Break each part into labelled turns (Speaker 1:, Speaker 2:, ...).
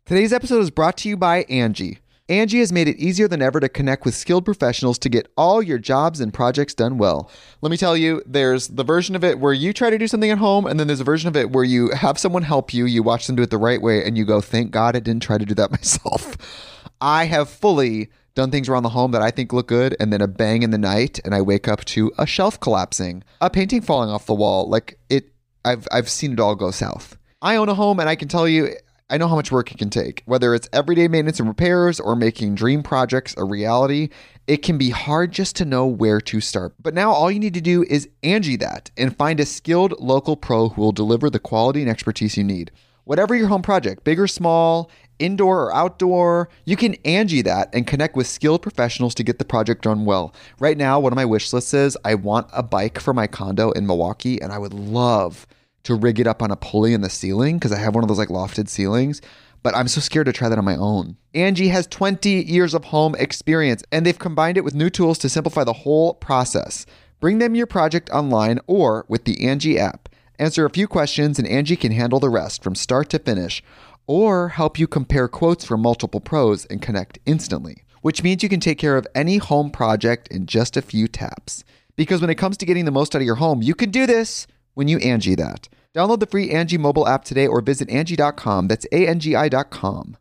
Speaker 1: Today's episode is brought to you by Angie. Angie has made it easier than ever to connect with skilled professionals to get all your jobs and projects done well. Let me tell you, there's the version of it where you try to do something at home, and then there's a version of it where you have someone help you, you watch them do it the right way, and you go, thank God I didn't try to do that myself. I have fully done things around the home that I think look good, and then a bang in the night, and I wake up to a shelf collapsing, a painting falling off the wall. I've seen it all go south. I own a home, and I can tell you, I know how much work it can take. Whether it's everyday maintenance and repairs or making dream projects a reality, it can be hard just to know where to start. But now all you need to do is Angie that and find a skilled local pro who will deliver the quality and expertise you need. Whatever your home project, big or small, indoor or outdoor, you can Angie that and connect with skilled professionals to get the project done well. Right now, one of my wish lists is I want a bike for my condo in Milwaukee, and I would love to rig it up on a pulley in the ceiling because I have one of those like lofted ceilings, but I'm so scared to try that on my own. Angie has 20 years of home experience, and they've combined it with new tools to simplify the whole process. Bring them your project online or with the Angie app. Answer a few questions and Angie can handle the rest from start to finish, or help you compare quotes from multiple pros and connect instantly, which means you can take care of any home project in just a few taps. Because when it comes to getting the most out of your home, you can do this when you Angie that. Download the free Angie mobile app today or visit Angie.com. That's ANGI.com.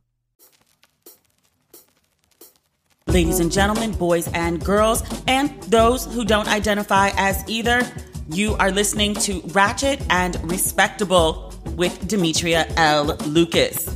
Speaker 2: Ladies and gentlemen, boys and girls, and those who don't identify as either, you are listening to Ratchet and Respectable with Demetria L. Lucas.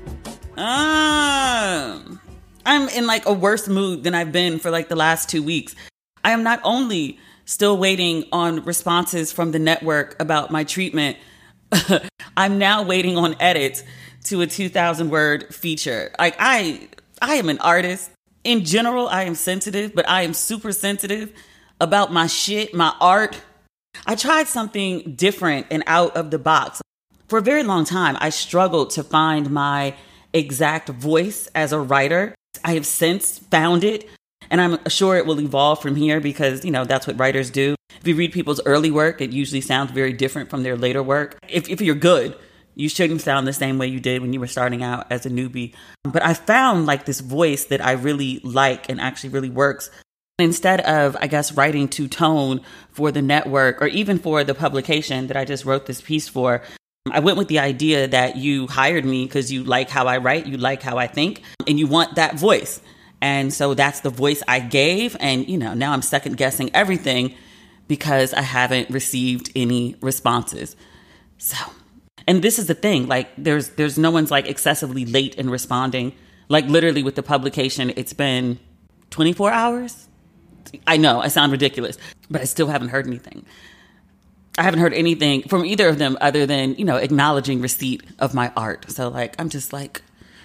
Speaker 2: I'm in like a worse mood than I've been for like the last 2 weeks. I am not only still waiting on responses from the network about my treatment, I'm now waiting on edits to a 2,000 word feature. Like I am an artist. In general, I am sensitive, but I am super sensitive about my shit, my art. I tried something different and out of the box. For a very long time, I struggled to find my exact voice as a writer. I have since found it, and I'm sure it will evolve from here because, you know, that's what writers do. If you read people's early work, it usually sounds very different from their later work. If you're good, you shouldn't sound the same way you did when you were starting out as a newbie. But I found like this voice that I really like and actually really works. Instead of, I guess, writing to tone for the network or even for the publication that I just wrote this piece for, I went with the idea that you hired me because you like how I write, you like how I think, and you want that voice. And so that's the voice I gave. And, you know, now I'm second guessing everything because I haven't received any responses. So, and this is the thing, like there's no one's like excessively late in responding. Like literally with the publication, it's been 24 hours. I know I sound ridiculous, but I still haven't heard anything. I haven't heard anything from either of them other than, you know, acknowledging receipt of my art. So like, I'm just like,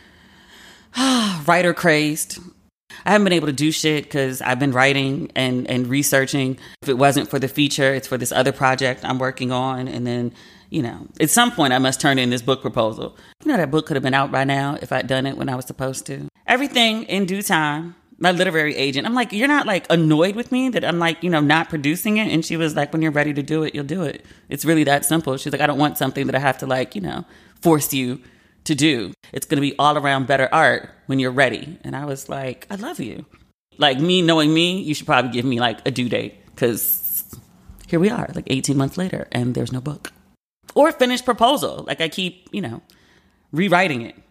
Speaker 2: writer crazed. I haven't been able to do shit because I've been writing and researching. If it wasn't for the feature, it's for this other project I'm working on. And then, you know, at some point I must turn in this book proposal. You know, that book could have been out by now if I'd done it when I was supposed to. Everything in due time. My literary agent, I'm like, you're not like annoyed with me that I'm like, you know, not producing it? And she was like, when you're ready to do it, you'll do it. It's really that simple. She's like, I don't want something that I have to like, you know, force you to do. It's going to be all around better art when you're ready. And I was like, I love you. Like me knowing me, you should probably give me like a due date because here we are like 18 months later and there's no book or a finished proposal. Like I keep, you know, rewriting it.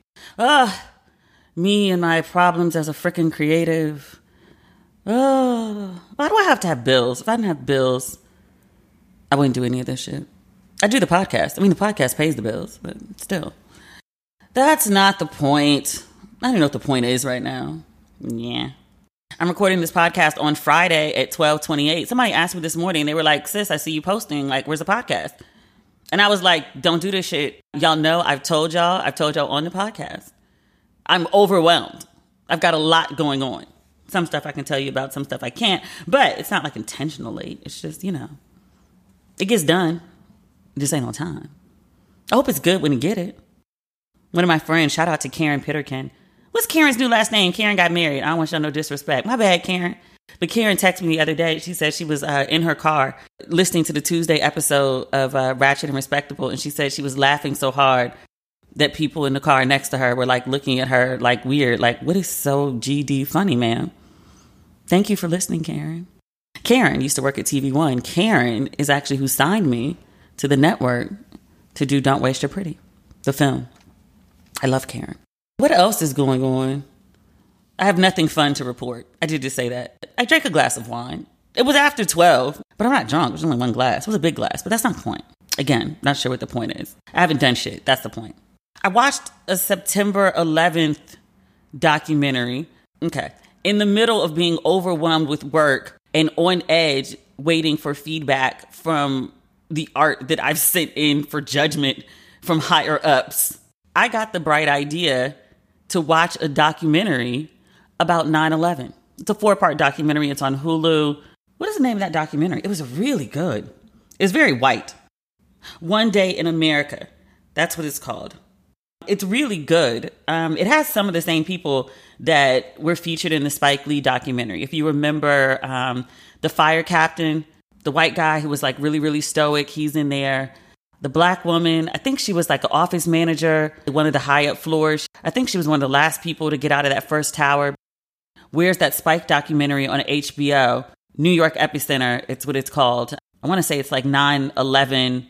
Speaker 2: Me and my problems as a freaking creative. Oh, why do I have to have bills? If I didn't have bills, I wouldn't do any of this shit. I do the podcast. I mean, the podcast pays the bills, but still. That's not the point. I don't know what the point is right now. Yeah. I'm recording this podcast on Friday at 12:28. Somebody asked me this morning. They were like, sis, I see you posting. Like, where's the podcast? And I was like, don't do this shit. Y'all know I've told y'all on the podcast. I'm overwhelmed. I've got a lot going on. Some stuff I can tell you about, some stuff I can't. But it's not like intentional late. It's just, you know, it gets done. It just ain't on time. I hope it's good when you get it. One of my friends, shout out to Karen Pitterkin. What's Karen's new last name? Karen got married. I don't want y'all no disrespect. My bad, Karen. But Karen texted me the other day. She said she was in her car listening to the Tuesday episode of Ratchet and Respectable. And she said she was laughing so hard that people in the car next to her were like looking at her like weird, like, what is so GD funny, ma'am? Thank you for listening, Karen. Karen used to work at TV One. Karen is actually who signed me to the network to do Don't Waste Your Pretty, the film. I love Karen. What else is going on? I have nothing fun to report. I did just say that. I drank a glass of wine. It was after 12, but I'm not drunk. It was only one glass. It was a big glass, but that's not the point. Again, not sure what the point is. I haven't done shit. That's the point. I watched a September 11th documentary. Okay. In the middle of being overwhelmed with work and on edge, waiting for feedback from the art that I've sent in for judgment from higher ups, I got the bright idea to watch a documentary about 9/11. It's a 4-part documentary. It's on Hulu. What is the name of that documentary? It was really good. It's very white. One Day in America. That's what it's called. It's really good. It has some of the same people that were featured in the Spike Lee documentary. If you remember the fire captain, the white guy who was like really, really stoic, he's in there. The black woman, I think she was like an office manager, one of the high up floors. I think she was one of the last people to get out of that first tower. Where's that Spike documentary on HBO? New York Epicenter, it's what it's called. I want to say it's like 9/11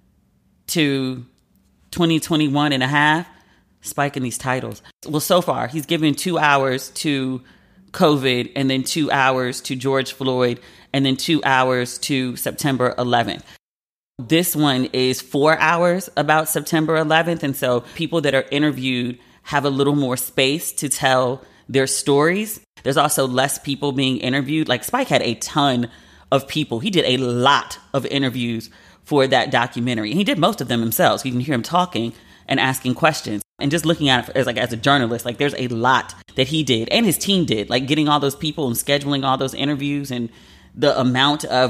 Speaker 2: to 2021 and a half. Spike in these titles. Well, so far, he's given 2 hours to COVID and then 2 hours to George Floyd and then 2 hours to September 11th. This one is 4 hours about September 11th. And so people that are interviewed have a little more space to tell their stories. There's also less people being interviewed. Like Spike had a ton of people. He did a lot of interviews for that documentary. And he did most of them himself. So you can hear him talking and asking questions. And just looking at it as a journalist, like there's a lot that he did and his team did, like getting all those people and scheduling all those interviews, and the amount of,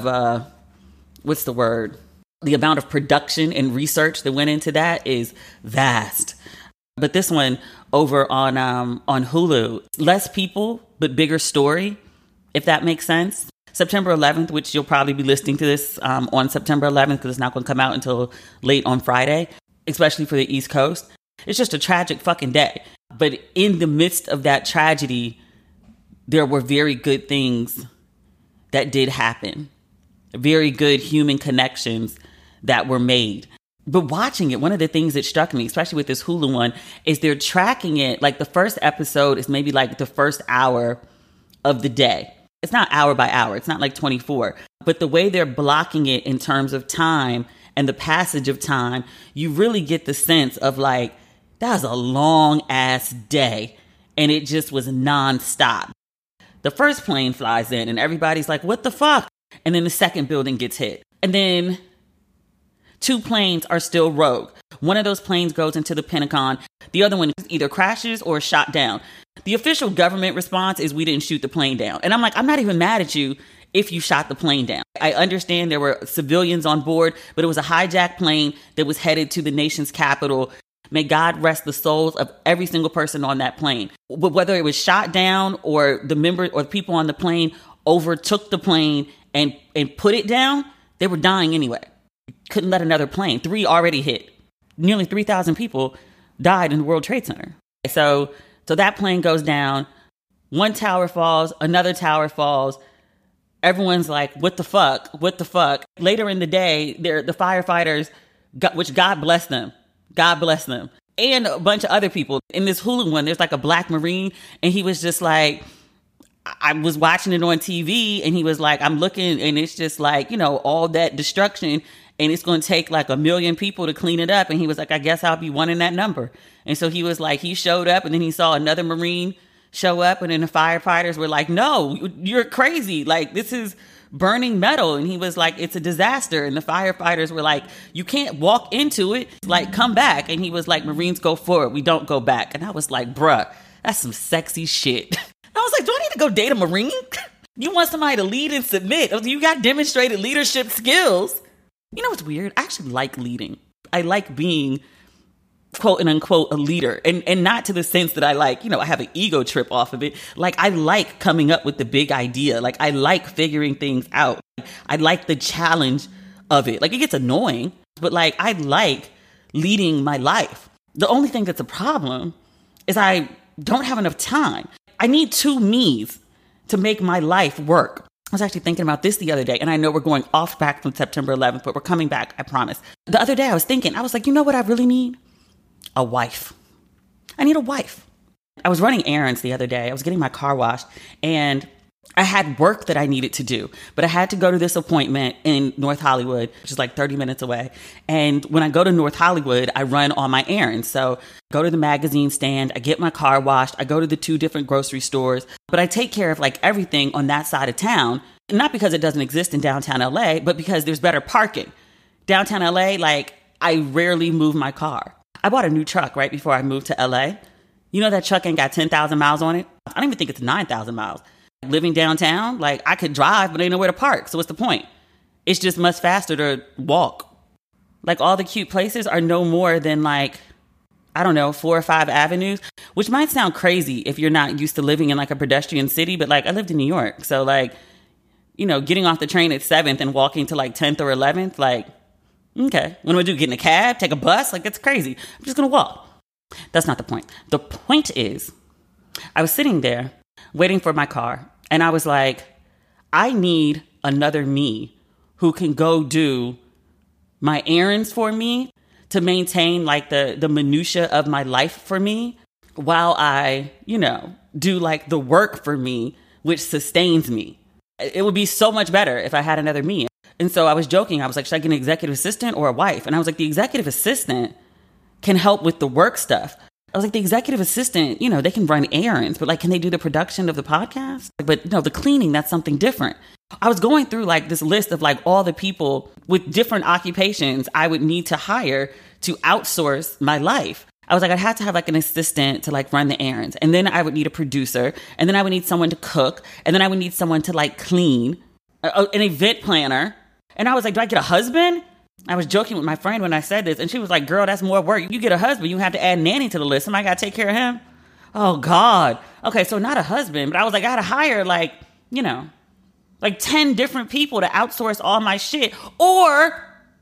Speaker 2: the amount of production and research that went into that is vast. But this one over on Hulu, less people, but bigger story, if that makes sense. September 11th, which you'll probably be listening to this on September 11th because it's not going to come out until late on Friday, especially for the East Coast. It's just a tragic fucking day. But in the midst of that tragedy, there were very good things that did happen. Very good human connections that were made. But watching it, one of the things that struck me, especially with this Hulu one, is they're tracking it. Like the first episode is maybe like the first hour of the day. It's not hour by hour. It's not like 24. But the way they're blocking it in terms of time and the passage of time, you really get the sense of like, that was a long ass day. And it just was nonstop. The first plane flies in and everybody's like, what the fuck? And then the second building gets hit. And then 2 planes are still rogue. One of those planes goes into the Pentagon. The other one either crashes or is shot down. The official government response is we didn't shoot the plane down. And I'm like, I'm not even mad at you if you shot the plane down. I understand there were civilians on board, but it was a hijacked plane that was headed to the nation's capital. May God rest the souls of every single person on that plane. But whether it was shot down or the members or the people on the plane overtook the plane and put it down, they were dying anyway. Couldn't let another plane. 3 already hit. Nearly 3,000 people died in the World Trade Center. So that plane goes down. One tower falls. Another tower falls. Everyone's like, what the fuck? What the fuck? Later in the day, the firefighters, which God bless them. God bless them. And a bunch of other people. In this Hulu one, there's like a black Marine, and he was just like, I was watching it on TV, and he was like, I'm looking, and it's just like, all that destruction, and it's going to take like 1 million people to clean it up. And he was like, I guess I'll be one in that number. And so he was like, he showed up, and then he saw another Marine show up, and then the firefighters were like, no, you're crazy. Like, this is burning metal. And he was like, it's a disaster. And the firefighters were like, you can't walk into it. Like, come back. And he was like, Marines go forward. We don't go back. And I was like, bruh, that's some sexy shit. I was like, do I need to go date a Marine? You want somebody to lead and submit. You got demonstrated leadership skills. You know what's weird? I actually like leading. I like being, quote and unquote, a leader. And not to the sense that I like, I have an ego trip off of it. Like, I like coming up with the big idea. Like, I like figuring things out. I like the challenge of it. Like, it gets annoying, but like, I like leading my life. The only thing that's a problem is I don't have enough time. I need two me's to make my life work. I was actually thinking about this the other day, and I know we're going off back from September 11th, but we're coming back, I promise. The other day I was like, you know what I really need? A wife. I need a wife. I was running errands the other day. I was getting my car washed, and I had work that I needed to do, but I had to go to this appointment in North Hollywood, which is like 30 minutes away. And when I go to North Hollywood, I run all my errands. So go to the magazine stand, I get my car washed, I go to the 2 different grocery stores, but I take care of like everything on that side of town. Not because it doesn't exist in downtown LA, but because there's better parking. Downtown LA, like I rarely move my car. I bought a new truck right before I moved to LA. You know that truck ain't got 10,000 miles on it? I don't even think it's 9,000 miles. Living downtown, like I could drive, but ain't nowhere to park. So what's the point? It's just much faster to walk. Like all the cute places are no more than like, I don't know, 4 or 5 avenues, which might sound crazy if you're not used to living in like a pedestrian city. But like I lived in New York. So like, you know, getting off the train at 7th and walking to like 10th or 11th, like, okay, what do I do? Get in a cab, take a bus? Like that's crazy. I'm just going to walk. That's not the point. The point is I was sitting there waiting for my car. And I was like, I need another me who can go do my errands for me to maintain like the minutia of my life for me while I, you know, do like the work for me, which sustains me. It would be so much better if I had another me. And so I was joking. I was like, should I get an executive assistant or a wife? And I was like, the executive assistant can help with the work stuff. I was like, the executive assistant, you know, they can run errands, but like, can they do the production of the podcast? But no, the cleaning, that's something different. I was going through like this list of like all the people with different occupations I would need to hire to outsource my life. I was like, I'd have to have like an assistant to like run the errands. And then I would need a producer. And then I would need someone to cook. And then I would need someone to like clean, an event planner. And I was like, do I get a husband? I was joking with my friend when I said this, and she was like, girl, that's more work. You get a husband, you have to add nanny to the list. Somebody got to take care of him. Oh, God. Okay, so not a husband, but I was like, I got to hire like, you know, like 10 different people to outsource all my shit or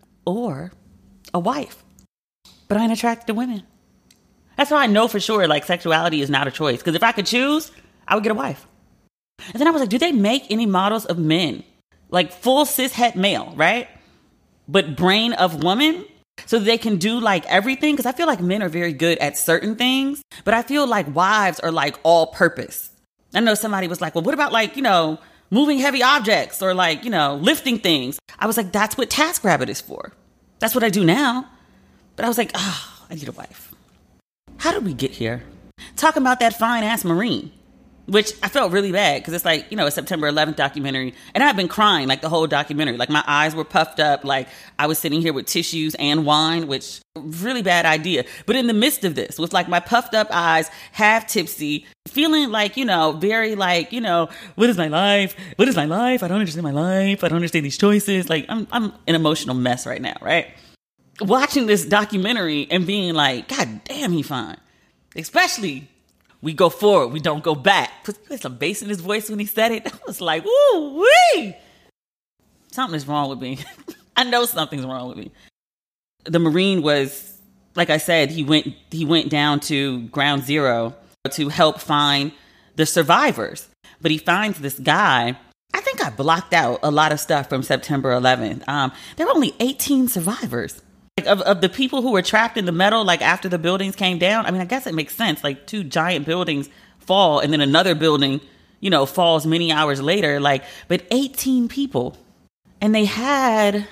Speaker 2: a wife. But I ain't attracted to women. That's how I know for sure, like, sexuality is not a choice. Because if I could choose, I would get a wife. And then I was like, do they make any models of men? Like full cis-het male, right? But brain of woman, so they can do like everything. Because I feel like men are very good at certain things, but I feel like wives are like all purpose. I know somebody was like, well, what about like, you know, moving heavy objects or like, you know, lifting things? I was like, that's what TaskRabbit is for. That's what I do now. But I was like, I need a wife. How did we get here? Talking about that fine ass Marine. Which I felt really bad because it's like, you know, a September 11th documentary. And I've been crying like the whole documentary. Like my eyes were puffed up. Like I was sitting here with tissues and wine, which really bad idea. But in the midst of this, with like my puffed up eyes, half tipsy, feeling like, you know, very like, you know, what is my life? What is my life? I don't understand my life. I don't understand these choices. Like I'm an emotional mess right now, right? Watching this documentary and being like, God damn, he fine. Especially we go forward, we don't go back. Put some bass in his voice when he said it. I was like, woo wee! Something is wrong with me. I know something's wrong with me. The Marine was, like I said, he went down to ground zero to help find the survivors. But he finds this guy. I think I blocked out a lot of stuff from September 11th. There were only 18 survivors. Like of the people who were trapped in the metal, like after the buildings came down. I mean, I guess it makes sense. Like 2 giant buildings fall and then another building, you know, falls many hours later. Like, but 18 people. And they had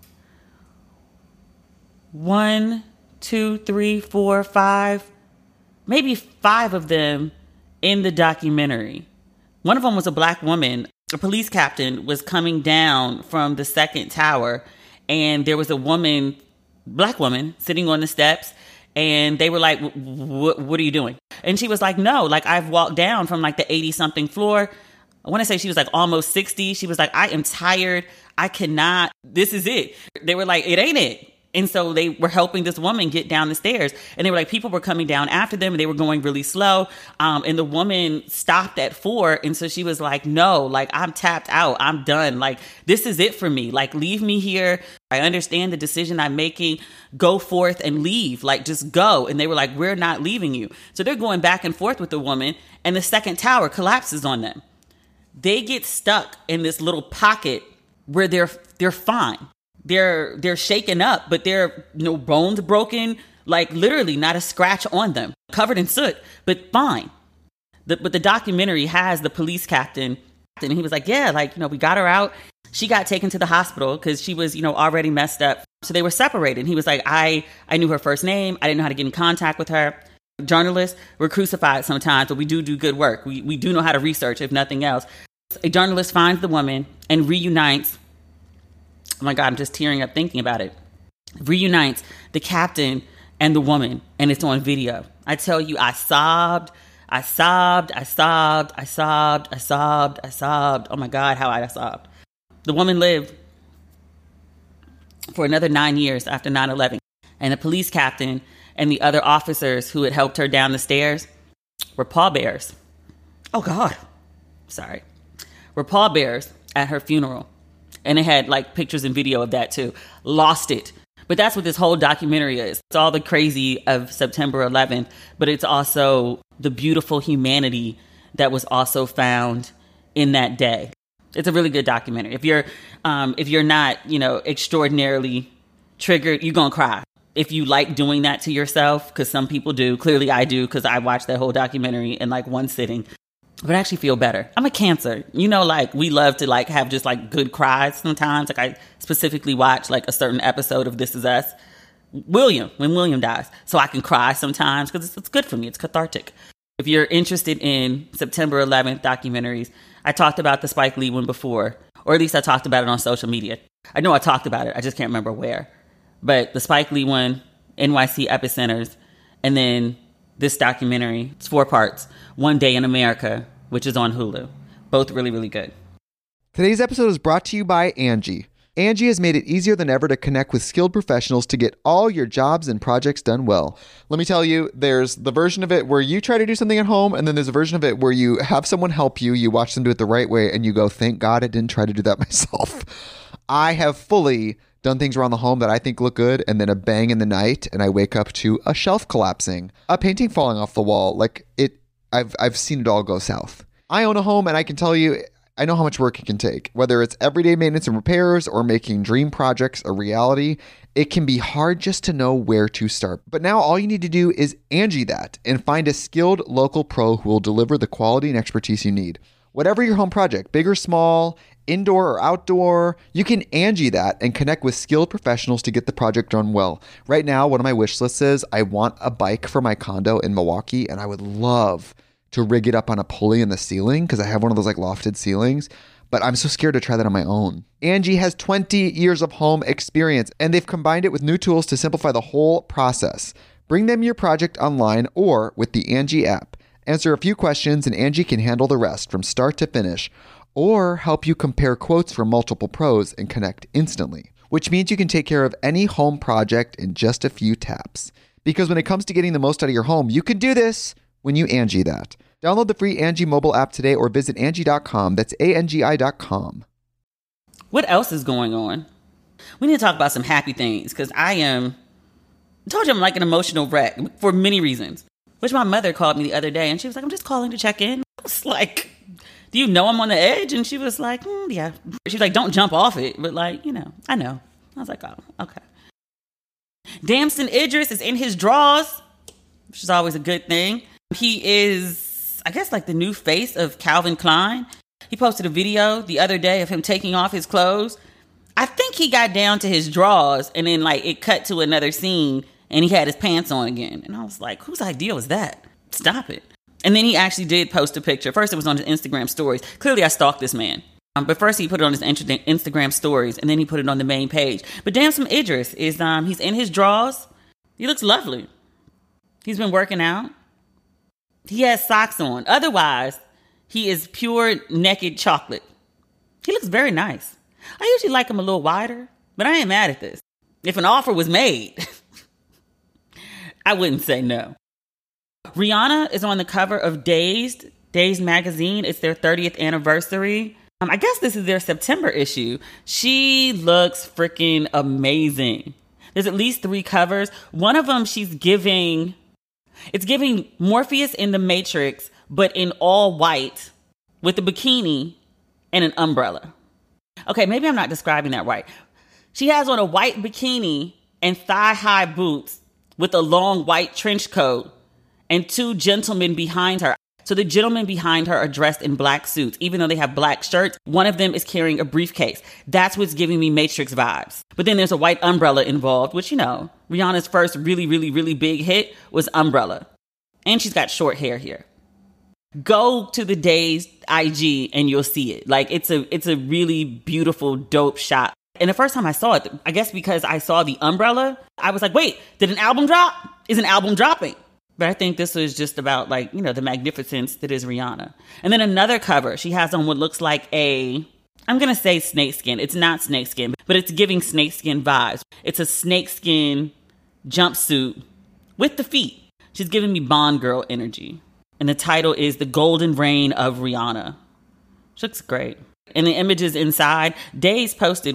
Speaker 2: 1, 2, 3, 4, 5, maybe 5 of them in the documentary. One of them was a black woman. A police captain was coming down from the 2nd tower, and there was a woman, black woman, sitting on the steps, and they were like, what are you doing? And she was like, no, like I've walked down from like the 80-something floor. I want to say she was like almost 60. She was like, I am tired. I cannot. This is it. They were like, it ain't it. And so they were helping this woman get down the stairs. And they were like, people were coming down after them and they were going really slow. And the woman stopped at 4. And so she was like, no, like, I'm tapped out. I'm done. Like, this is it for me. Like, leave me here. I understand the decision I'm making. Go forth and leave. Like, just go. And they were like, we're not leaving you. So they're going back and forth with the woman. And the second tower collapses on them. They get stuck in this little pocket where they're fine. They're shaken up, but they're no bones broken, like literally not a scratch on them, covered in soot, but fine. But the documentary has the police captain, and he was like, yeah, like, we got her out. She got taken to the hospital because she was, already messed up. So they were separated. He was like, I knew her first name. I didn't know how to get in contact with her. Journalists, we're crucified sometimes, but we do good work. We do know how to research, if nothing else. A journalist finds the woman and reunites. Oh my God, I'm just tearing up thinking about it. Reunites the captain and the woman, and it's on video. I tell you, I sobbed. Oh my God, how I sobbed. The woman lived for another 9 years after 9/11. And the police captain and the other officers who had helped her down the stairs were pallbearers. Oh God, sorry. Were pallbearers at her funeral. And it had like pictures and video of that too. Lost it. But that's what this whole documentary is. It's all the crazy of September 11th, but it's also the beautiful humanity that was also found in that day. It's a really good documentary. If you're not, extraordinarily triggered, you're going to cry. If you like doing that to yourself, because some people do. Clearly I do, because I watched that whole documentary in like one sitting. But I actually feel better. I'm a Cancer. Like we love to like have just like good cries sometimes. Like I specifically watch like a certain episode of This Is Us. When William dies. So I can cry sometimes because it's good for me. It's cathartic. If you're interested in September 11th documentaries, I talked about the Spike Lee one before, or at least I talked about it on social media. I know I talked about it. I just can't remember where. But the Spike Lee one, NYC Epicenters, and then this documentary, it's 4 parts, One Day in America, which is on Hulu. Both really, really good.
Speaker 1: Today's episode is brought to you by Angie. Angie has made it easier than ever to connect with skilled professionals to get all your jobs and projects done well. Let me tell you, there's the version of it where you try to do something at home, and then there's a version of it where you have someone help you, you watch them do it the right way, and you go, thank God I didn't try to do that myself. I have fully done things around the home that I think look good, and then a bang in the night, and I wake up to a shelf collapsing, a painting falling off the wall. Like I've seen it all go south. I own a home, and I can tell you, I know how much work it can take. Whether it's everyday maintenance and repairs or making dream projects a reality, it can be hard just to know where to start. But now all you need to do is Angie that and find a skilled local pro who will deliver the quality and expertise you need. Whatever your home project, big or small, indoor or outdoor, you can Angie that and connect with skilled professionals to get the project done well. Right now, one of my wish lists is I want a bike for my condo in Milwaukee, and I would love to rig it up on a pulley in the ceiling because I have one of those like lofted ceilings, but I'm so scared to try that on my own. Angie has 20 years of home experience, and they've combined it with new tools to simplify the whole process. Bring them your project online or with the Angie app. Answer a few questions and Angie can handle the rest from start to finish, or help you compare quotes from multiple pros and connect instantly, which means you can take care of any home project in just a few taps. Because when it comes to getting the most out of your home, you can do this when you Angie that. Download the free Angie mobile app today or visit Angie.com. That's ANGI.com.
Speaker 2: What else is going on? We need to talk about some happy things because I told you I'm like an emotional wreck for many reasons. Which my mother called me the other day and she was like, I'm just calling to check in. I was like, do you know I'm on the edge? And she was like, yeah. She's like, don't jump off it. But like, I know. I was like, oh, okay. Damson Idris is in his drawers, which is always a good thing. He is, I guess, like the new face of Calvin Klein. He posted a video the other day of him taking off his clothes. I think he got down to his drawers and then like it cut to another scene and he had his pants on again. And I was like, whose idea was that? Stop it. And then he actually did post a picture. First, it was on his Instagram stories. Clearly, I stalked this man. But first, he put it on his Instagram stories, and then he put it on the main page. But Damson Idris is, he's in his drawers. He looks lovely. He's been working out. He has socks on. Otherwise, he is pure naked chocolate. He looks very nice. I usually like him a little wider, but I ain't mad at this. If an offer was made, I wouldn't say no. Rihanna is on the cover of Dazed magazine. It's their 30th anniversary. I guess this is their September issue. She looks freaking amazing. There's at least 3 covers. One of them, it's giving Morpheus in the Matrix, but in all white with a bikini and an umbrella. Okay, maybe I'm not describing that right. She has on a white bikini and thigh-high boots with a long white trench coat and 2 gentlemen behind her. So the gentlemen behind her are dressed in black suits. Even though they have black shirts, one of them is carrying a briefcase. That's what's giving me Matrix vibes. But then there's a white umbrella involved, which, Rihanna's first really, really, really big hit was Umbrella. And she's got short hair here. Go to the Dazed IG and you'll see it. Like, it's a really beautiful, dope shot. And the first time I saw it, I guess because I saw the umbrella, I was like, wait, did an album drop? Is an album dropping? But I think this was just about the magnificence that is Rihanna. And then another cover, she has on what looks like I'm going to say snakeskin. It's not snakeskin, but it's giving snakeskin vibes. It's a snakeskin jumpsuit with the feet. She's giving me Bond girl energy. And the title is The Golden Reign of Rihanna. She looks great. And the images inside, Days posted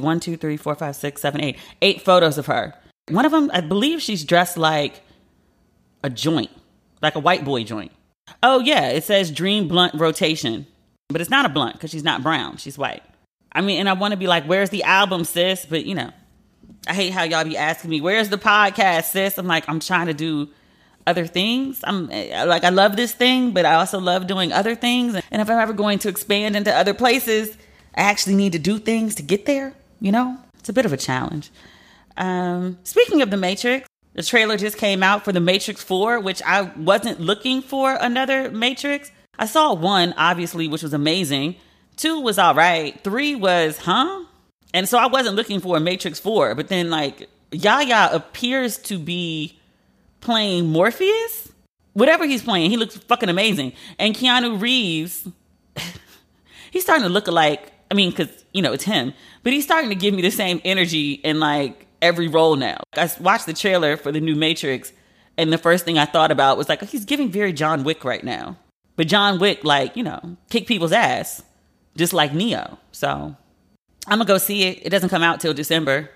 Speaker 2: 8 photos of her. One of them, I believe she's dressed like a joint, like a white boy joint. Oh yeah, it says Dream Blunt Rotation, but it's not a blunt because she's not brown, she's white. I mean, and I want to be like, where's the album, sis? But I hate how y'all be asking me, where's the podcast, sis? I'm like, I'm trying to do other things. I love this thing, but I also love doing other things. And if I'm ever going to expand into other places, I actually need to do things to get there. It's a bit of a challenge. Speaking of The Matrix, the trailer just came out for The Matrix 4, which I wasn't looking for another Matrix. I saw 1, obviously, which was amazing. 2 was all right. 3 was, huh? And so I wasn't looking for a Matrix 4. But then, Yahya appears to be playing Morpheus. Whatever he's playing, he looks fucking amazing. And Keanu Reeves, he's starting to look alike. I mean, because, it's him. But he's starting to give me the same energy in, every role now. I watched the trailer for the new Matrix, and the first thing I thought about was he's giving very John Wick right now. But John Wick, kick people's ass, just like Neo. So I'm gonna go see it. It doesn't come out till December.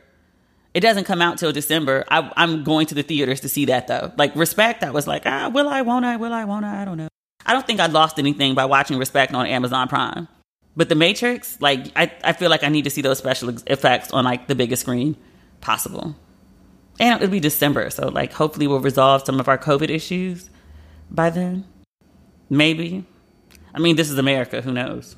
Speaker 2: I'm going to the theaters to see that though. Respect, I was will I, won't I, I don't know. I don't think I lost anything by watching Respect on Amazon Prime. But The Matrix, I feel like I need to see those special effects on the biggest screen possible. And it'll be December, so hopefully we'll resolve some of our COVID issues by then. Maybe. I mean, this is America, who knows?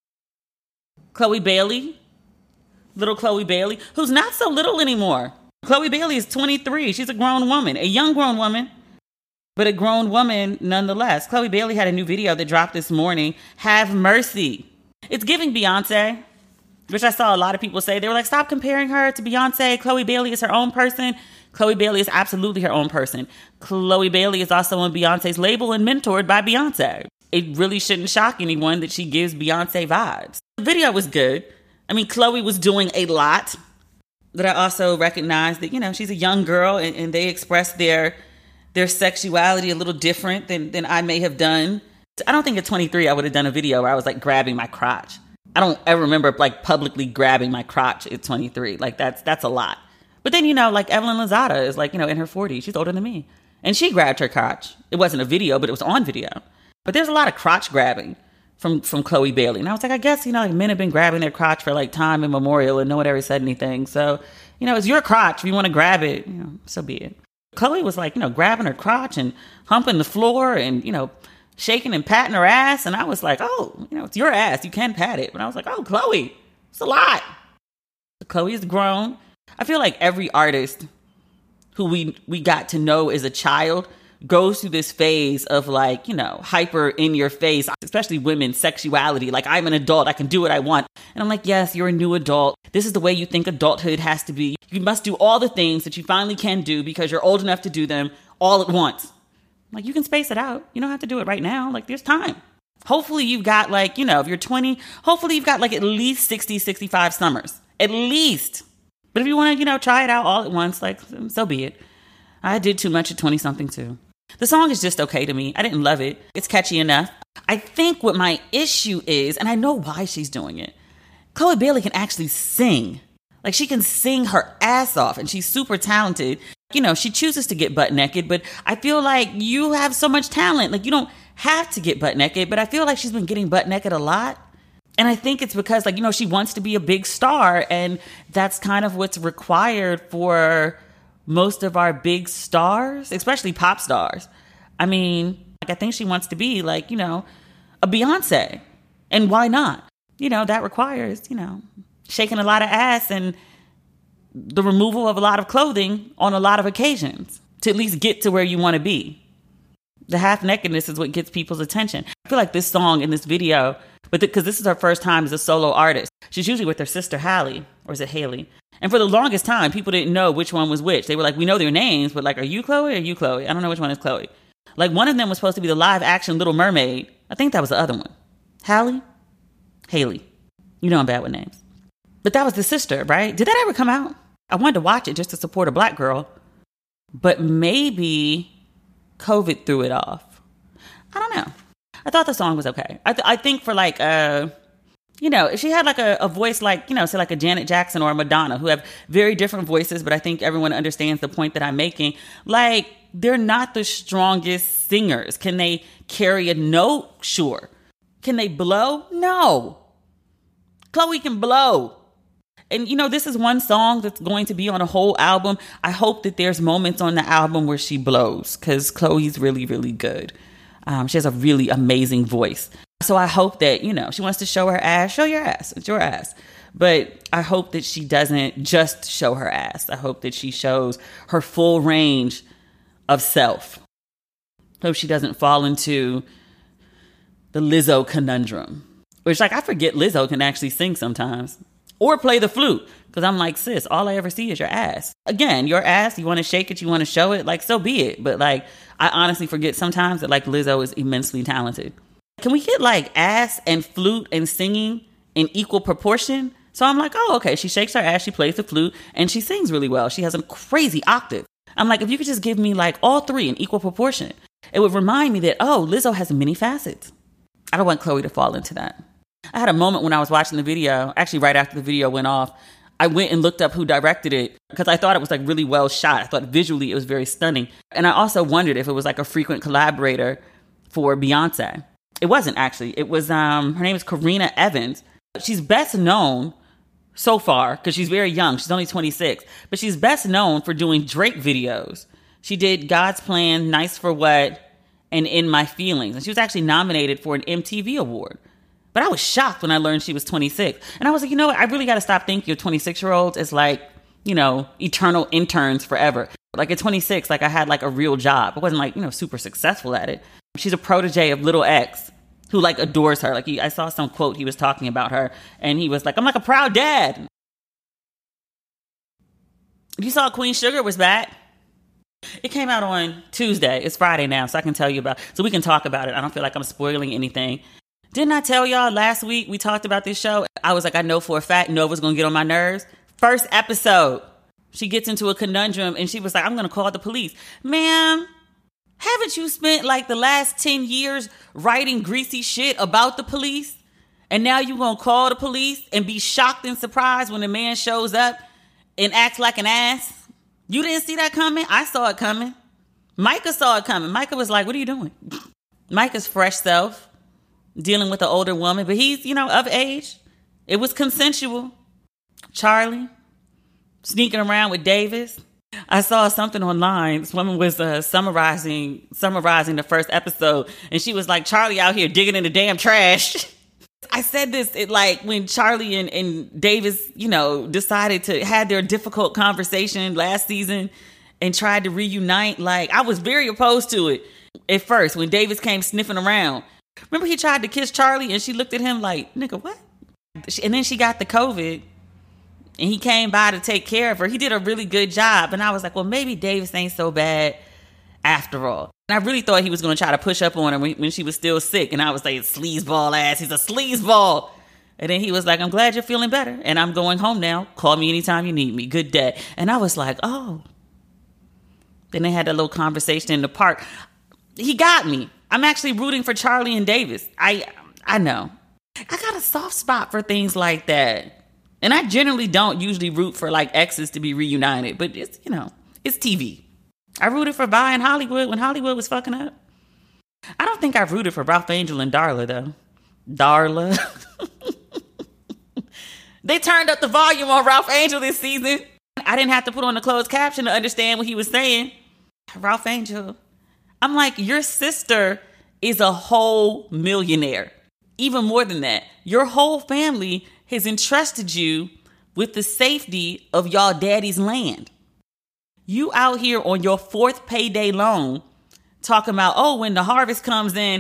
Speaker 2: Chloe Bailey, little Chloe Bailey, who's not so little anymore. Chloe Bailey is 23. She's a grown woman, a young grown woman, but a grown woman nonetheless. Chloe Bailey had a new video that dropped this morning, Have Mercy. It's giving Beyonce, which I saw a lot of people say. They were like, stop comparing her to Beyonce. Chloe Bailey is her own person. Chloe Bailey is absolutely her own person. Chloe Bailey is also on Beyonce's label and mentored by Beyonce. It really shouldn't shock anyone that she gives Beyonce vibes. The video was good. I mean, Chloe was doing a lot. But I also recognize that, she's a young girl and they express their sexuality a little different than I may have done. I don't think at 23 I would have done a video where I was grabbing my crotch. I don't ever remember publicly grabbing my crotch at 23. That's a lot. But then, Evelyn Lozada is in her 40s. She's older than me. And she grabbed her crotch. It wasn't a video, but it was on video. But there's a lot of crotch grabbing from Chloe Bailey. And I was I guess, men have been grabbing their crotch for time immemorial and no one ever said anything. So, it's your crotch. If you want to grab it, so be it. Chloe was grabbing her crotch and humping the floor and, shaking and patting her ass. And I was oh, it's your ass. You can pat it. But I was oh, Chloe, it's a lot. Chloe is grown. I feel like every artist who we got to know as a child goes through this phase of hyper in your face, especially women's sexuality. I'm an adult. I can do what I want. And I'm yes, you're a new adult. This is the way you think adulthood has to be. You must do all the things that you finally can do because you're old enough to do them all at once. You can space it out. You don't have to do it right now. There's time. Hopefully you've got if you're 20, hopefully you've got at least 60, 65 summers. At least. But if you want to, try it out all at once, like, so be it. I did too much at 20-something too. The song is just okay to me. I didn't love it. It's catchy enough. I think what my issue is, and I know why she's doing it, Chloe Bailey can actually sing. Like, she can sing her ass off, and she's super talented. She chooses to get butt naked, but I feel like you have so much talent. Like, you don't have to get butt naked, but I feel like she's been getting butt naked a lot. And I think it's because, like, she wants to be a big star, and that's kind of what's required for most of our big stars, especially pop stars. I mean, like, I think she wants to be like, a Beyonce. And why not? That requires, shaking a lot of ass and the removal of a lot of clothing on a lot of occasions to at least get to where you want to be. The half nakedness is what gets people's attention. I feel like this song in this video, because this is her first time as a solo artist. She's usually with her sister Hallie, or is it Haley? And for the longest time, people didn't know which one was which. They were like, we know their names, but like, are you Chloe or are you Chloe? I don't know which one is Chloe. Like, one of them was supposed to be the live action Little Mermaid. I think that was the other one. Hallie? Haley. I'm bad with names. But that was the sister, right? Did that ever come out? I wanted to watch it just to support a black girl. But maybe COVID threw it off. I don't know. I thought the song was okay. I think for like, if she had like a voice like, say like a Janet Jackson or a Madonna, who have very different voices, but I think everyone understands the point that I'm making. Like, they're not the strongest singers. Can they carry a note? Sure. Can they blow? No. Chloe can blow. And, this is one song that's going to be on a whole album. I hope that there's moments on the album where she blows, because Chloe's really, really good. She has a really amazing voice. So I hope that, she wants to show her ass. Show your ass. It's your ass. But I hope that she doesn't just show her ass. I hope that she shows her full range of self. Hope she doesn't fall into the Lizzo conundrum. Which, like, I forget Lizzo can actually sing sometimes. Or play the flute. Because I'm like, sis, all I ever see is your ass. Again, your ass, you want to shake it, you want to show it, like, so be it. But, like, I honestly forget sometimes that, like, Lizzo is immensely talented. Can we get, like, ass and flute and singing in equal proportion? So I'm like, oh, okay, she shakes her ass, she plays the flute, and she sings really well. She has a crazy octave. I'm like, if you could just give me, like, all three in equal proportion, it would remind me that, oh, Lizzo has many facets. I don't want Chloe to fall into that. I had a moment when I was watching the video, actually right after the video went off, I went and looked up who directed it because I thought it was like really well shot. I thought visually it was very stunning. And I also wondered if it was like a frequent collaborator for Beyonce. It wasn't actually. It was, her name is Karina Evans. She's best known so far because she's very young. She's only 26, but she's best known for doing Drake videos. She did God's Plan, Nice for What, and In My Feelings. And she was actually nominated for an MTV award. But I was shocked when I learned she was 26. And I was like, you know what? I really got to stop thinking of 26-year-olds as like, eternal interns forever. Like at 26, like I had like a real job. I wasn't like, super successful at it. She's a protege of Little X who like adores her. Like I saw some quote he was talking about her and he was like, I'm like a proud dad. You saw Queen Sugar was back. It came out on Tuesday. It's Friday now, so I can tell you so we can talk about it. I don't feel like I'm spoiling anything. Didn't I tell y'all last week we talked about this show? I was like, I know for a fact Nova's going to get on my nerves. First episode, she gets into a conundrum and she was like, I'm going to call the police. Ma'am, haven't you spent like the last 10 years writing greasy shit about the police? And now you're going to call the police and be shocked and surprised when the man shows up and acts like an ass? You didn't see that coming? I saw it coming. Micah saw it coming. Micah was like, what are you doing? Micah's fresh self. Dealing with an older woman, but he's, of age. It was consensual. Charlie, sneaking around with Davis. I saw something online. This woman was summarizing the first episode, and she was like, Charlie out here digging in the damn trash. I said this, when Charlie and Davis, decided to had their difficult conversation last season and tried to reunite. Like, I was very opposed to it at first when Davis came sniffing around. Remember he tried to kiss Charlie and she looked at him like, nigga, what? And then she got the COVID and he came by to take care of her. He did a really good job. And I was like, well, maybe Davis ain't so bad after all. And I really thought he was going to try to push up on her when she was still sick. And I was like, sleazeball ass. He's a sleazeball. And then he was like, I'm glad you're feeling better. And I'm going home now. Call me anytime you need me. Good day. And I was like, oh. Then they had that little conversation in the park. He got me. I'm actually rooting for Charlie and Davis. I know. I got a soft spot for things like that. And I generally don't usually root for like exes to be reunited. But it's, it's TV. I rooted for Vi and Hollywood when Hollywood was fucking up. I don't think I rooted for Ralph Angel and Darla, though. Darla. They turned up the volume on Ralph Angel this season. I didn't have to put on the closed caption to understand what he was saying. Ralph Angel. I'm like, your sister is a whole millionaire. Even more than that, your whole family has entrusted you with the safety of y'all daddy's land. You out here on your 4th payday loan talking about, oh, when the harvest comes in,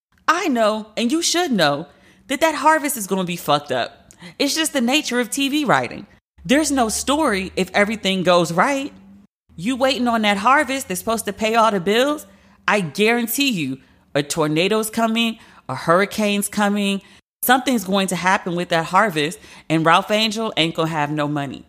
Speaker 2: I know, and you should know, that harvest is going to be fucked up. It's just the nature of TV writing. There's no story if everything goes right. You waiting on that harvest that's supposed to pay all the bills? I guarantee you a tornado's coming, a hurricane's coming. Something's going to happen with that harvest, and Ralph Angel ain't going to have no money.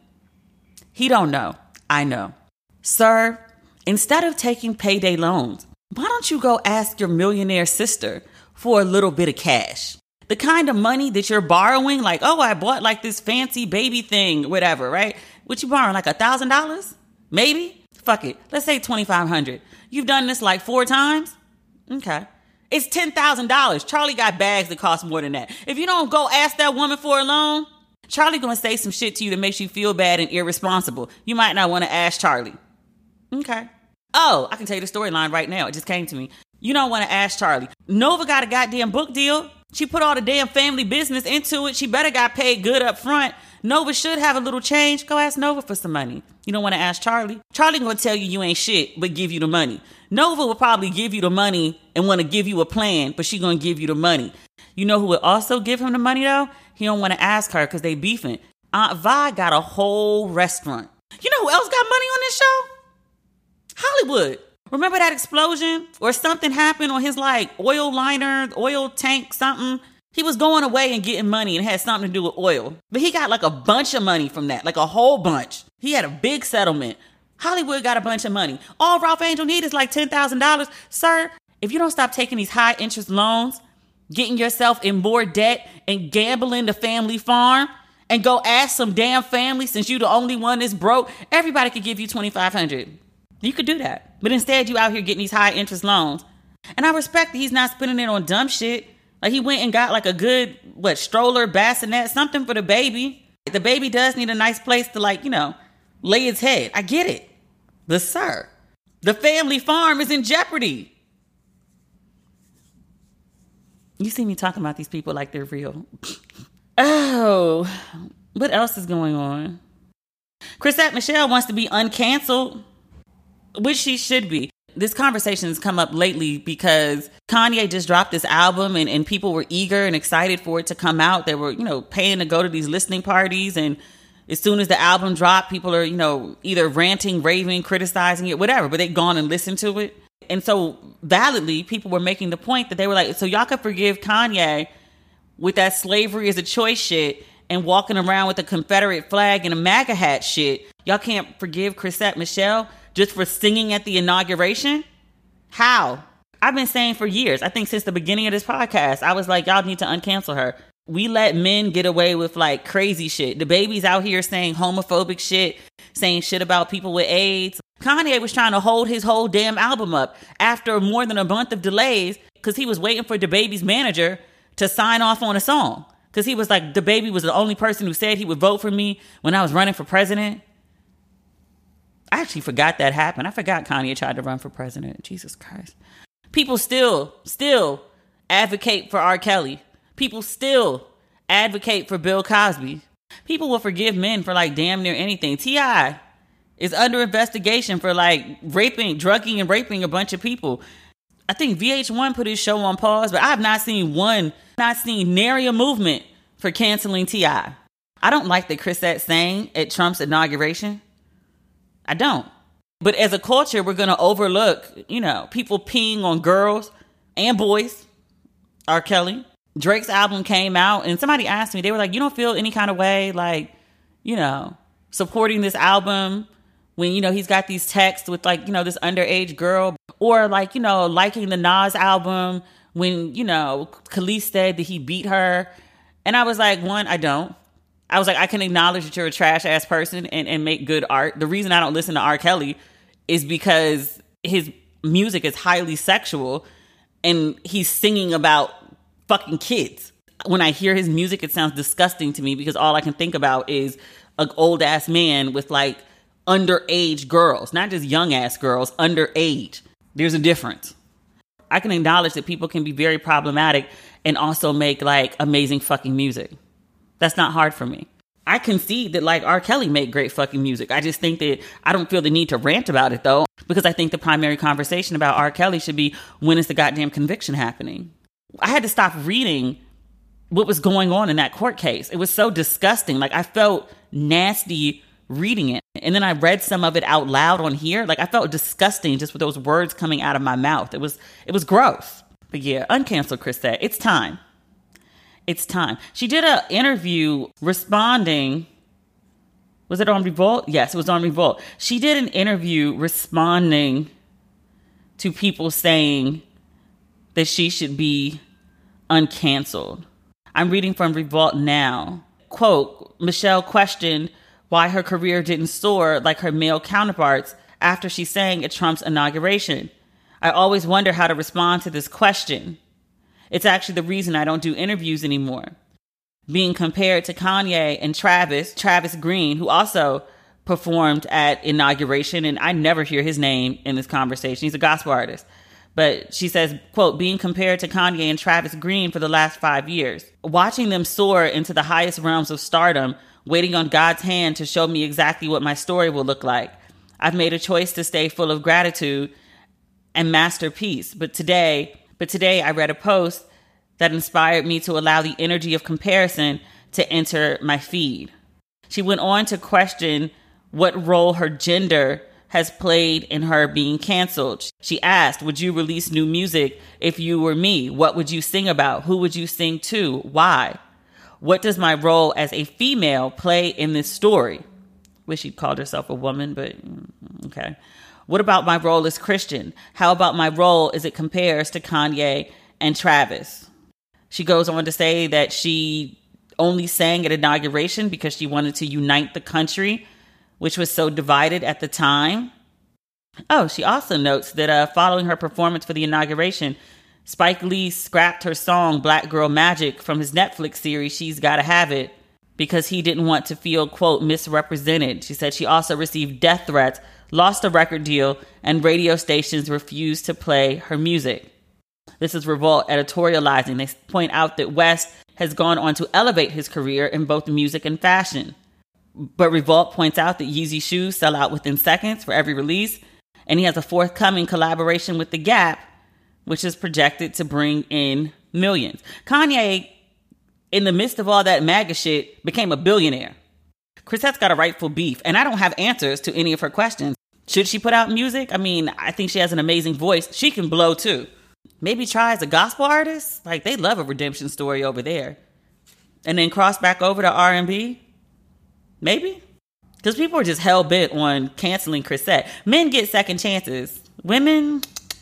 Speaker 2: He don't know. I know. Sir, instead of taking payday loans, why don't you go ask your millionaire sister for a little bit of cash? The kind of money that you're borrowing, like, oh, I bought like this fancy baby thing, whatever, right? What you borrowing, like $1,000? Maybe? Fuck it. Let's say $2,500. You've done this like 4 times? Okay. It's $10,000. Charlie got bags that cost more than that. If you don't go ask that woman for a loan, Charlie gonna say some shit to you that makes you feel bad and irresponsible. You might not want to ask Charlie. Okay. Oh, I can tell you the storyline right now. It just came to me. You don't want to ask Charlie. Nova got a goddamn book deal. She put all the damn family business into it. She better got paid good up front. Nova should have a little change. Go ask Nova for some money. You don't want to ask Charlie. Charlie gonna tell you ain't shit, but give you the money. Nova will probably give you the money and want to give you a plan, but she gonna give you the money. You know who would also give him the money though? He don't want to ask her because they beefing. Aunt Vi got a whole restaurant. You know who else got money on this show? Hollywood. Remember that explosion or something happened on his like oil liner, oil tank, something? He was going away and getting money and it had something to do with oil. But he got like a bunch of money from that, like a whole bunch. He had a big settlement. Hollywood got a bunch of money. All Ralph Angel needs is like $10,000. Sir, if you don't stop taking these high interest loans, getting yourself in more debt and gambling the family farm and go ask some damn family since you the only one that's broke, everybody could give you $2,500. You could do that. But instead you out here getting these high interest loans. And I respect that he's not spending it on dumb shit. Like he went and got like a good, stroller, bassinet, something for the baby. The baby does need a nice place to lay his head. I get it. But sir, the family farm is in jeopardy. You see me talking about these people like they're real. Oh, what else is going on? Chrisette Michele wants to be uncanceled, which she should be. This conversation has come up lately because Kanye just dropped this album and people were eager and excited for it to come out. They were, paying to go to these listening parties. And as soon as the album dropped, people are, either ranting, raving, criticizing it, whatever, but they'd gone and listened to it. And so validly, people were making the point that they were like, so y'all could forgive Kanye with that slavery is a choice shit and walking around with a Confederate flag and a MAGA hat shit. Y'all can't forgive Chrisette Michele just for singing at the inauguration? How? I've been saying for years, I think since the beginning of this podcast, I was like, y'all need to uncancel her. We let men get away with crazy shit. The baby's out here saying homophobic shit, saying shit about people with AIDS. Kanye was trying to hold his whole damn album up after more than a month of delays because he was waiting for DaBaby's manager to sign off on a song. Because he was like, DaBaby was the only person who said he would vote for me when I was running for president. I actually forgot that happened. I forgot Kanye tried to run for president. Jesus Christ. People still advocate for R. Kelly. People still advocate for Bill Cosby. People will forgive men for damn near anything. T.I. is under investigation for drugging and raping a bunch of people. I think VH1 put his show on pause, but I have not seen nary a movement for canceling T.I. I don't like that Chrisette sang at Trump's inauguration. I don't. But as a culture, we're going to overlook, people peeing on girls and boys, R. Kelly, Drake's album came out and somebody asked me, they were like, you don't feel any kind of way, like, you know, supporting this album when, you know, he's got these texts with like, you know, this underage girl, or like, you know, liking the Nas album when, you know, Khalees said that he beat her. And I was like, one, I don't. I was like, I can acknowledge that you're a trash ass person and make good art. The reason I don't listen to R. Kelly is because his music is highly sexual and he's singing about fucking kids. When I hear his music, it sounds disgusting to me because all I can think about is an old ass man with like underage girls, not just young ass girls, underage. There's a difference. I can acknowledge that people can be very problematic and also make like amazing fucking music. That's not hard for me. I concede that like R. Kelly made great fucking music. I just think that I don't feel the need to rant about it though, because I think the primary conversation about R. Kelly should be, when is the goddamn conviction happening? I had to stop reading what was going on in that court case. It was so disgusting. Like I felt nasty reading it. And then I read some of it out loud on here. Like I felt disgusting just with those words coming out of my mouth. It was gross. But yeah, uncancel Chrisette. It's time. It's time. She did an interview responding. Was it on Revolt? Yes, it was on Revolt. She did an interview responding to people saying that she should be uncanceled. I'm reading from Revolt now. Quote, Michelle questioned why her career didn't soar like her male counterparts after she sang at Trump's inauguration. I always wonder how to respond to this question. It's actually the reason I don't do interviews anymore. Being compared to Kanye and Travis Green, who also performed at inauguration, and I never hear his name in this conversation. He's a gospel artist. But she says, quote, being compared to Kanye and Travis Green for the last 5 years. Watching them soar into the highest realms of stardom, waiting on God's hand to show me exactly what my story will look like. I've made a choice to stay full of gratitude and master peace. But today I read a post that inspired me to allow the energy of comparison to enter my feed. She went on to question what role her gender has played in her being canceled. She asked, would you release new music if you were me? What would you sing about? Who would you sing to? Why? What does my role as a female play in this story? Wish she'd called herself a woman, but okay. What about my role as Christian? How about my role as it compares to Kanye and Travis? She goes on to say that she only sang at inauguration because she wanted to unite the country, which was so divided at the time. Oh, she also notes that following her performance for the inauguration, Spike Lee scrapped her song Black Girl Magic from his Netflix series She's Gotta Have It because he didn't want to feel, quote, misrepresented. She said she also received death threats, lost a record deal, and radio stations refused to play her music. This is Revolt editorializing. They point out that West has gone on to elevate his career in both music and fashion. But Revolt points out that Yeezy shoes sell out within seconds for every release, and he has a forthcoming collaboration with The Gap, which is projected to bring in millions. Kanye, in the midst of all that MAGA shit, became a billionaire. Chrisette's got a rightful beef, and I don't have answers to any of her questions. Should she put out music? I mean, I think she has an amazing voice. She can blow too. Maybe try as a gospel artist. Like, they love a redemption story over there. And then cross back over to R&B. Maybe. Because people are just hell-bent on canceling Chrisette. Men get second chances. Women,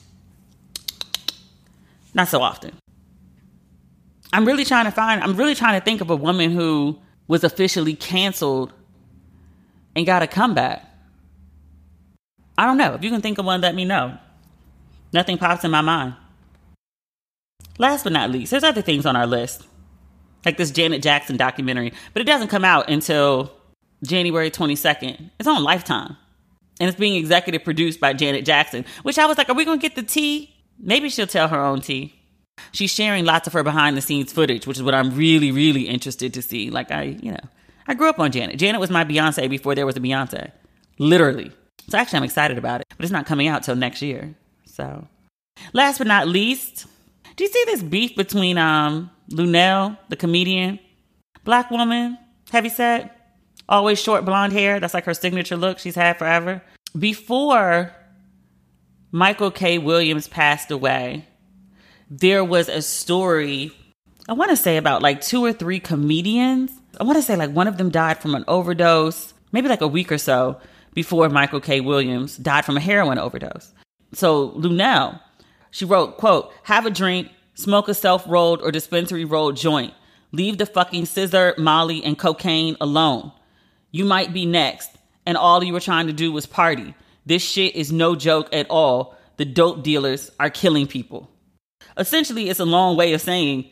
Speaker 2: not so often. I'm really trying to think of a woman who was officially canceled and got a comeback. I don't know. If you can think of one, let me know. Nothing pops in my mind. Last but not least, there's other things on our list, like this Janet Jackson documentary, but it doesn't come out until January 22nd. It's on Lifetime, and it's being executive produced by Janet Jackson, which I was like, are we going to get the tea? Maybe she'll tell her own tea. She's sharing lots of her behind-the-scenes footage, which is what I'm really, really interested to see. Like, I grew up on Janet. Janet was my Beyonce before there was a Beyonce. Literally. So actually, I'm excited about it, but it's not coming out till next year. So, last but not least, do you see this beef between Lunel, the comedian, black woman, heavyset, always short blonde hair? That's like her signature look she's had forever. Before Michael K. Williams passed away, there was a story I want to say about like 2 or 3 comedians. I want to say like one of them died from an overdose, maybe like a week or so before Michael K. Williams died from a heroin overdose. So Luenell, she wrote, quote, "Have a drink, smoke a self-rolled or dispensary rolled joint. Leave the fucking scissor, molly, and cocaine alone. You might be next, and all you were trying to do was party. This shit is no joke at all. The dope dealers are killing people." Essentially, it's a long way of saying,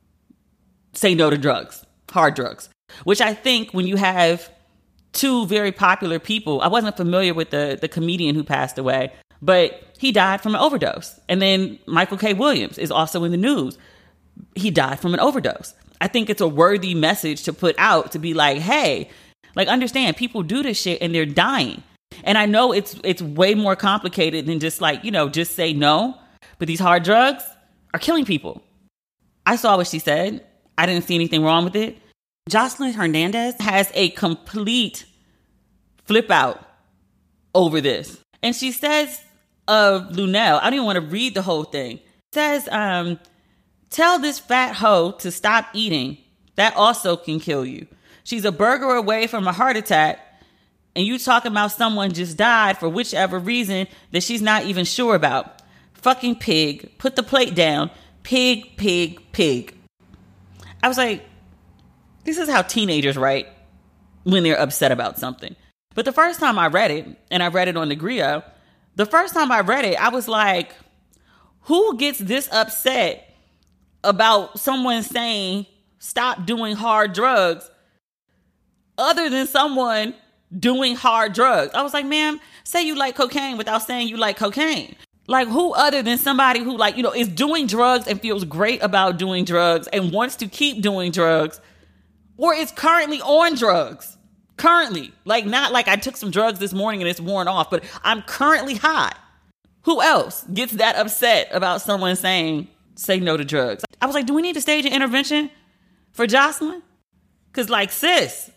Speaker 2: say no to drugs, hard drugs, which I think when you have 2 very popular people, I wasn't familiar with the comedian who passed away, but he died from an overdose. And then Michael K. Williams is also in the news. He died from an overdose. I think it's a worthy message to put out, to be like, hey, like, understand, people do this shit and they're dying. And I know it's way more complicated than just like, just say no. But these hard drugs are killing people. I saw what she said. I didn't see anything wrong with it. Jocelyn Hernandez has a complete flip out over this. And she says of Luenell, I don't even want to read the whole thing. Says, tell this fat hoe to stop eating. That also can kill you. She's a burger away from a heart attack. And you talking about someone just died for whichever reason that she's not even sure about. Fucking pig. Put the plate down. Pig, pig, pig. I was like, this is how teenagers write when they're upset about something. But the first time I read it, and I read it on Negrio, the first time I read it, I was like, who gets this upset about someone saying stop doing hard drugs other than someone doing hard drugs? I was like, ma'am, say you like cocaine without saying you like cocaine. Like, who other than somebody who is doing drugs and feels great about doing drugs and wants to keep doing drugs, or is currently on drugs? Currently. Like, not like I took some drugs this morning and it's worn off, but I'm currently high. Who else gets that upset about someone saying, say no to drugs? I was like, do we need to stage an intervention for Jocelyn? Because, like, sis,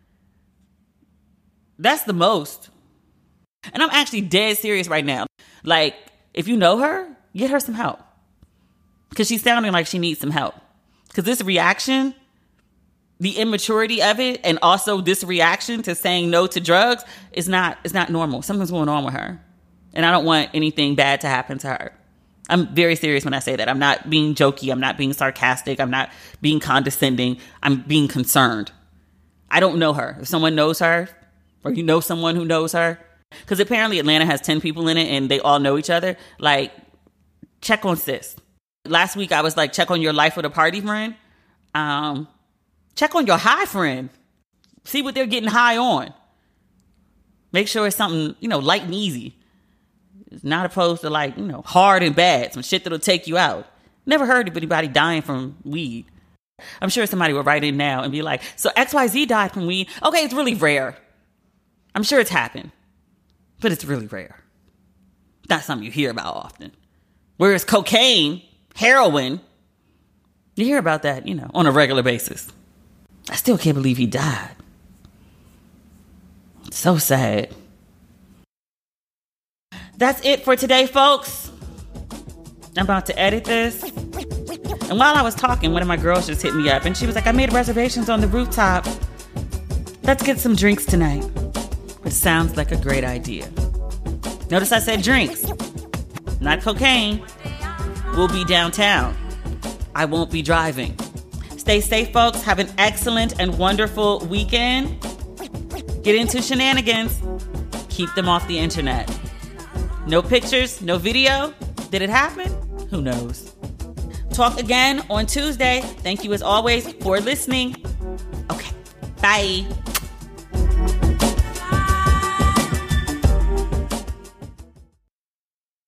Speaker 2: that's the most. And I'm actually dead serious right now. Like, if you know her, get her some help. Because she's sounding like she needs some help. Because this reaction, the immaturity of it, and also this reaction to saying no to drugs is not normal. Something's going on with her. And I don't want anything bad to happen to her. I'm very serious when I say that. I'm not being jokey. I'm not being sarcastic. I'm not being condescending. I'm being concerned. I don't know her. If someone knows her, or you know someone who knows her, because apparently Atlanta has 10 people in it and they all know each other, like, check on sis. Last week I was like, check on your life with a party friend. Check on your high friend. See what they're getting high on. Make sure it's something, light and easy. It's not opposed to hard and bad, some shit that'll take you out. Never heard of anybody dying from weed. I'm sure somebody will write in now and be like, so XYZ died from weed. Okay, it's really rare. I'm sure it's happened, but it's really rare. Not something you hear about often. Whereas cocaine, heroin, you hear about that, on a regular basis. I still can't believe he died. It's so sad. That's it for today, folks. I'm about to edit this. And while I was talking, one of my girls just hit me up and she was like, I made reservations on the rooftop. Let's get some drinks tonight. Which sounds like a great idea. Notice I said drinks, not cocaine. We'll be downtown. I won't be driving. Stay safe, folks. Have an excellent and wonderful weekend. Get into shenanigans. Keep them off the internet. No pictures, no video. Did it happen? Who knows? Talk again on Tuesday. Thank you as always for listening. Okay, bye.